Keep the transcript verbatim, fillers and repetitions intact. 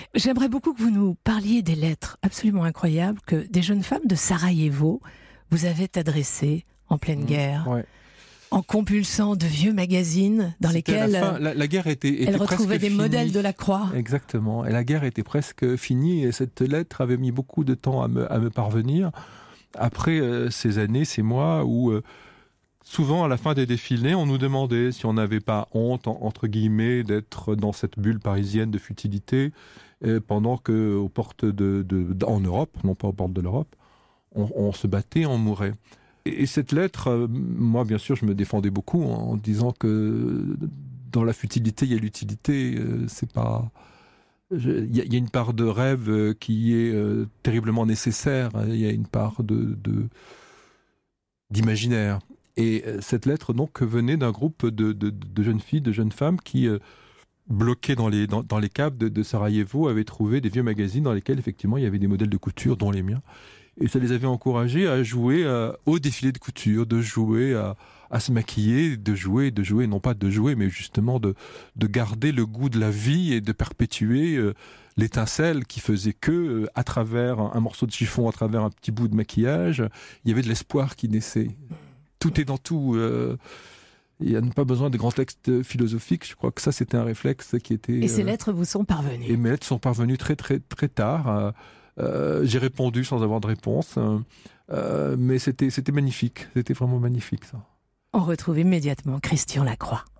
J'aimerais beaucoup que vous nous parliez des lettres absolument incroyables que des jeunes femmes de Sarajevo vous avaient adressées en pleine Mmh, guerre, ouais. en compulsant de vieux magazines dans C'était lesquels la, fin, la, la guerre était, était elles presque retrouvaient des finie. modèles de la croix. Exactement. Et la guerre était presque finie et cette lettre avait mis beaucoup de temps à me, à me parvenir. Après euh, ces années, ces mois où euh, souvent à la fin des défilés, on nous demandait si on n'avait pas honte, en, entre guillemets, d'être dans cette bulle parisienne de futilité euh, pendant que aux portes de, de, de, en Europe, non pas aux portes de l'Europe, on, on se battait, on mourait. Et cette lettre, euh, moi bien sûr je me défendais beaucoup en, en disant que dans la futilité il y a l'utilité, euh, c'est pas... Il y, y a une part de rêve euh, qui est euh, terriblement nécessaire, il y a une part de, de, d'imaginaire. Et euh, cette lettre donc venait d'un groupe de, de, de jeunes filles, de jeunes femmes qui, euh, bloquées dans les, dans, dans les caves de, de Sarajevo, avaient trouvé des vieux magazines dans lesquels effectivement il y avait des modèles de couture, dont les miens. Et ça les avait encouragés à jouer euh, au défilé de couture, de jouer à, à se maquiller, de jouer, de jouer, non pas de jouer, mais justement de, de garder le goût de la vie et de perpétuer euh, l'étincelle qui faisait que, euh, à travers un, un morceau de chiffon, à travers un petit bout de maquillage, il y avait de l'espoir qui naissait. Tout est dans tout. Euh, il n'y a pas besoin de grands textes philosophiques. Je crois que ça, c'était un réflexe qui était... Et ces euh, lettres vous sont parvenues. Et mes lettres sont parvenues très, très, très tard. Euh, Euh, j'ai répondu sans avoir de réponse, euh, mais c'était, c'était magnifique, c'était vraiment magnifique ça. On retrouve immédiatement Christian Lacroix.